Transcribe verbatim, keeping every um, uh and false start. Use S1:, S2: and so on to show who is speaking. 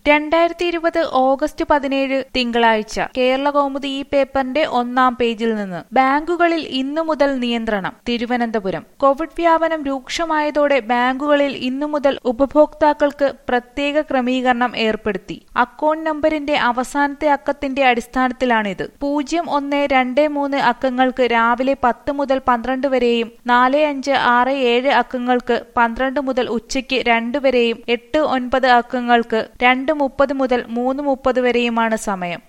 S1: രണ്ടായിരത്തി ഇരുപത് ഓഗസ്റ്റ് പതിനേഴ് തിങ്കളാഴ്ച കേരളകൗമുദി ഈ പേപ്പറിന്റെ ഒന്നാം പേജിൽ നിന്ന് ബാങ്കുകളിൽ ഇന്നു മുതൽ നിയന്ത്രണം. തിരുവനന്തപുരം കോവിഡ് വ്യാപനം രൂക്ഷമായതോടെ ബാങ്കുകളിൽ ഇന്നു മുതൽ ഉപഭോക്താക്കൾക്ക് പ്രത്യേക ക്രമീകരണം ഏർപ്പെടുത്തി. അക്കൗണ്ട് നമ്പരിന്റെ അവസാനത്തെ അക്കത്തിന്റെ അടിസ്ഥാനത്തിലാണിത്. പൂജ്യം ഒന്ന് രണ്ട് മൂന്ന് അക്കങ്ങൾക്ക് രാവിലെ പത്ത് മുതൽ പന്ത്രണ്ട് വരെയും നാല് അഞ്ച് ആറ് ഏഴ് അക്കങ്ങൾക്ക് പന്ത്രണ്ട് മുതൽ ഉച്ചയ്ക്ക് രണ്ട് വരെയും എട്ട് ഒൻപത് അക്കങ്ങൾക്ക് രണ്ട് മുപ്പത് മുതൽ മൂന്ന് മുപ്പത് വരെയുമാണ് സമയം.